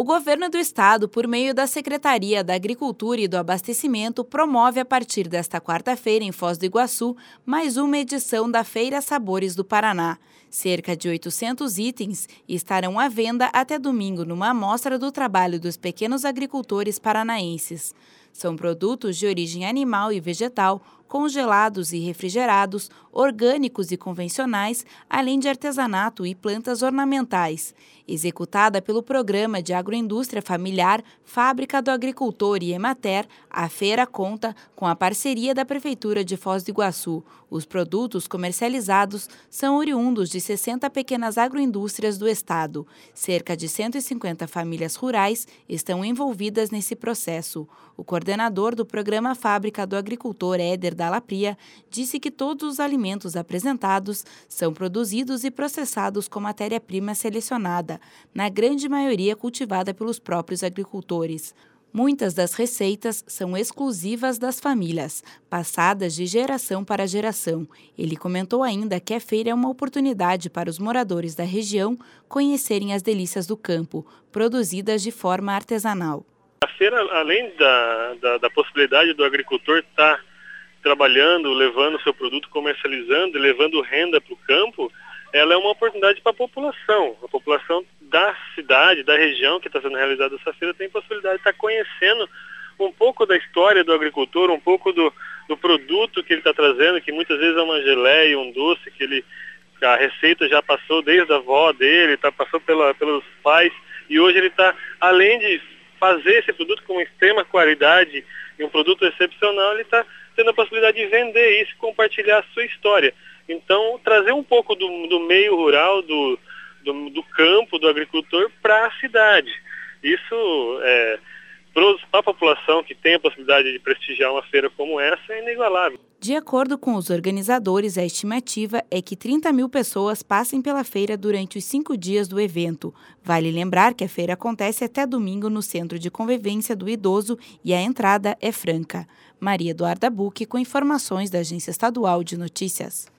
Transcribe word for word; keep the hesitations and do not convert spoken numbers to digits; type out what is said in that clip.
O governo do estado, por meio da Secretaria da Agricultura e do Abastecimento, promove a partir desta quarta-feira em Foz do Iguaçu mais uma edição da Feira Sabores do Paraná. Cerca de oitocentos itens estarão à venda até domingo numa amostra do trabalho dos pequenos agricultores paranaenses. São produtos de origem animal e vegetal, congelados e refrigerados, orgânicos e convencionais, além de artesanato e plantas ornamentais. Executada pelo Programa de Agroindústria Familiar, Fábrica do Agricultor e Emater, a feira conta com a parceria da Prefeitura de Foz do Iguaçu. Os produtos comercializados são oriundos de sessenta pequenas agroindústrias do estado. Cerca de cento e cinquenta famílias rurais estão envolvidas nesse processo. O coordenador do Programa Fábrica do Agricultor, Éder Dallapria, disse que todos os alimentos apresentados são produzidos e processados com matéria-prima selecionada, na grande maioria cultivada pelos próprios agricultores. Muitas das receitas são exclusivas das famílias, passadas de geração para geração. Ele comentou ainda que a feira é uma oportunidade para os moradores da região conhecerem as delícias do campo, produzidas de forma artesanal. A feira, além da, da, da possibilidade do agricultor estar trabalhando, levando seu produto, comercializando e levando renda para o campo, ela é uma oportunidade para a população. A população da cidade, da região que está sendo realizada essa feira, tem possibilidade de estar conhecendo um pouco da história do agricultor, um pouco do, do produto que ele está trazendo, que muitas vezes é uma geleia, um doce, que ele, a receita já passou desde a avó dele, tá, passou pela, pelos pais, e hoje ele está, além de fazer esse produto com extrema qualidade e um produto excepcional, ele está tendo a possibilidade de vender isso e compartilhar a sua história. Então, trazer um pouco do, do meio rural, do, do, do campo, do agricultor para a cidade. Isso, é, para a população que tem a possibilidade de prestigiar uma feira como essa, é inigualável. De acordo com os organizadores, a estimativa é que trinta mil pessoas passem pela feira durante os cinco dias do evento. Vale lembrar que a feira acontece até domingo no Centro de Convivência do Idoso e a entrada é franca. Maria Eduarda Buque, com informações da Agência Estadual de Notícias.